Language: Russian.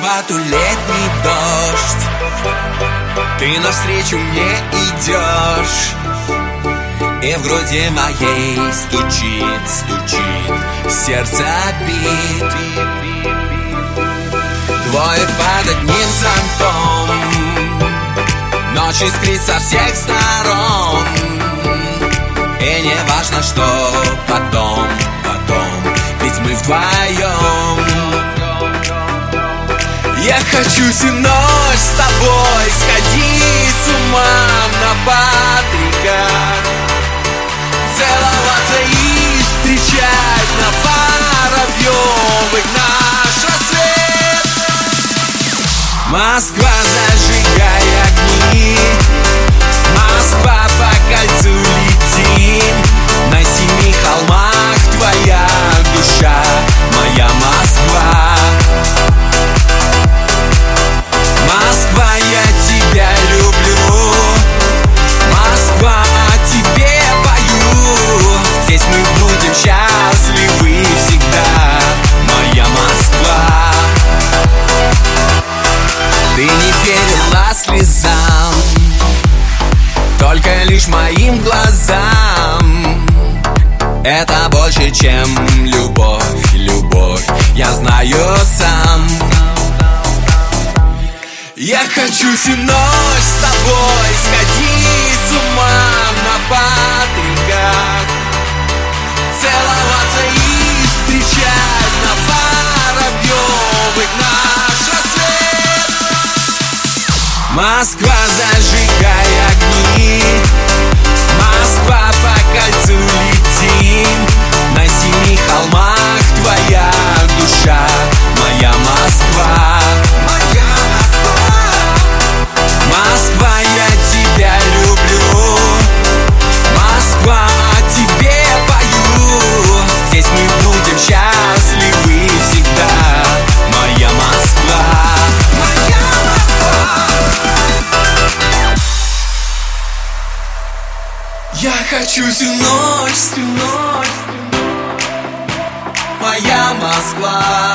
хату летний дождь, ты навстречу мне идешь, и в груди моей стучит, стучит, сердце бит. Двое под одним зонтом, ночь искрит со всех сторон, и не важно, что потом, ведь мы вдвоем. Я хочу всю ночь с тобой сходить с ума на Патриках, целоваться и встречать на Воробьевых наш рассвет. Москва, зажигай огни, Москва, по кольцу летим, на 7 холмах твоя душа, моя Москва. Москва, я тебя люблю, Москва, о тебе пою, здесь мы будем счастливы всегда, моя Москва. Ты не верила слезам, только лишь моим глазам. Это больше, чем любовь, любовь, я знаю сам. Я хочу всю ночь с тобой сходить с ума на Патриках, целоваться и встречать на Воробьевых наш рассвет. Москва, зажигай огни, Москва, по кольцу летим, на 7 холмах твоя душа, моя Москва. Москва, я тебя люблю, Москва, о тебе пою, здесь мы будем счастливы всегда, моя Москва, моя Москва. Я хочу всю ночь, моя Москва.